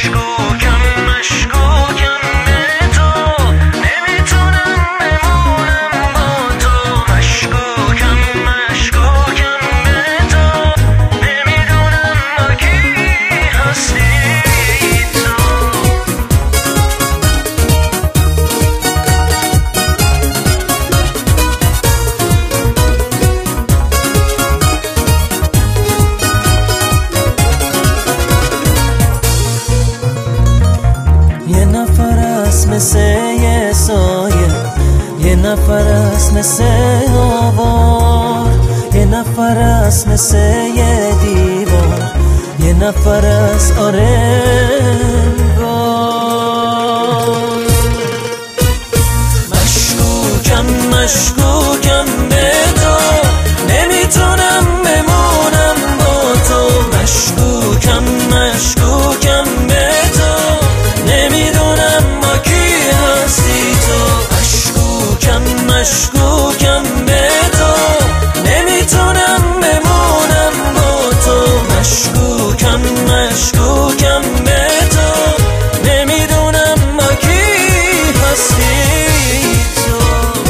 مثل یه سایه، یه نفر است مثل آوار، یه نفر است مثل یه دیوار، یه نفر است آره انگار. مشکوکم مشکوکم به تو، نمیتونم بمونم با تو. مشکوکم مشکوکم به تو، نمیدونم با کی هستی تو. مشکوکم مشکوکم به تو، نمیتونم بمونم با تو. مشکوکم مشکوکم به تو، نمیدونم با کی هستی تو.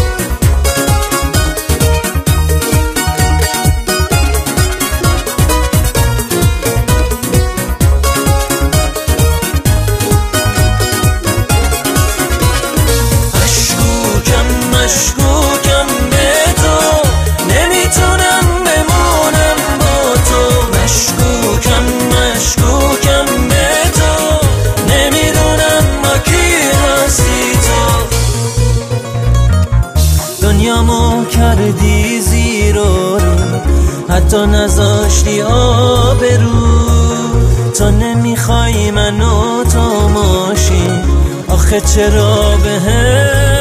مشکوکم به تو، نمیتونم بمونم با تو. مشکوکم مشکوکم به تو، نمیدونم با کی هستی تو. دنیامو کردی زیر و رو، حتی نذاشتی آبرو. تو نمیخوای منو تو ماشین، آخه چرا بهم